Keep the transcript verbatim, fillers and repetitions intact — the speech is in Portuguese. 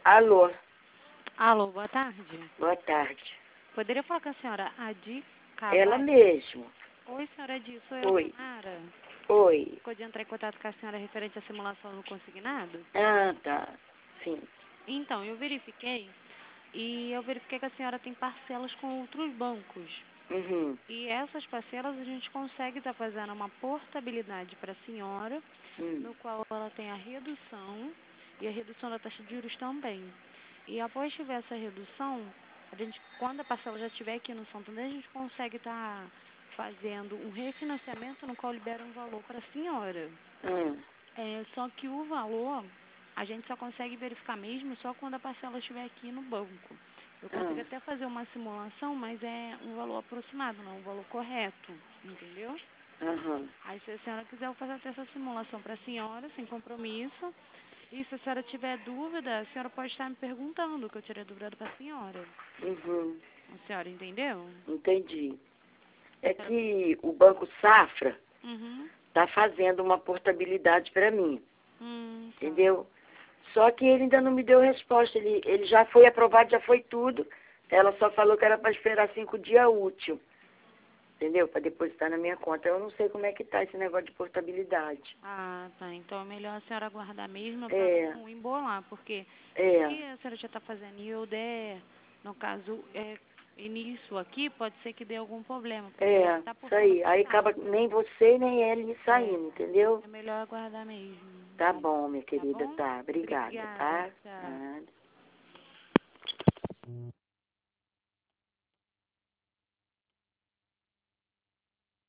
Alô, Alô, boa tarde. boa tarde. Poderia falar com a senhora Adi Ela Carvalho? mesmo. Oi, senhora Adi, sou eu, Oi. Samara. Oi. Ficou de entrar em contato com a senhora referente à simulação no consignado? Ah, tá. Sim. Então, eu verifiquei e eu verifiquei que a senhora tem parcelas com outros bancos. Uhum. E essas parcelas a gente consegue estar fazendo uma portabilidade para a senhora, Hum. no qual ela tem a redução e a redução da taxa de juros também. E após tiver essa redução, a gente, quando a parcela já estiver aqui no Santander, a gente consegue estar fazendo um refinanciamento no qual libera um valor para a senhora. Hum. É, só que o valor a gente só consegue verificar mesmo só quando a parcela estiver aqui no banco. Eu consigo Hum. até fazer uma simulação, mas é um valor aproximado, não um valor correto, entendeu? Uhum. Aí se a senhora quiser, eu faço até essa simulação para a senhora, sem compromisso. E se a senhora tiver dúvida, a senhora pode estar me perguntando, que eu tirei dúvida para a senhora. Uhum. A senhora entendeu? Entendi. É A senhora... que o Banco Safra Uhum. está fazendo uma portabilidade para mim, Hum, tá. entendeu? Só que ele ainda não me deu resposta. Ele, ele já foi aprovado, já foi tudo. Ela só falou que era para esperar cinco dias útil, entendeu? Para depositar na minha conta. Eu não sei como é que tá esse negócio de portabilidade. Ah, tá. Então é melhor a senhora aguardar mesmo para É, não embolar, porque é, se a senhora já está fazendo e eu der, no caso, é, início aqui, pode ser que dê algum problema, porque já é, está por isso aí. Aí acaba conectado. nem você nem ele É, saindo, entendeu? é melhor aguardar mesmo. Tá bom, minha Tá querida, bom? tá. Obrigada, Obrigada. tá? Tchau. Nada.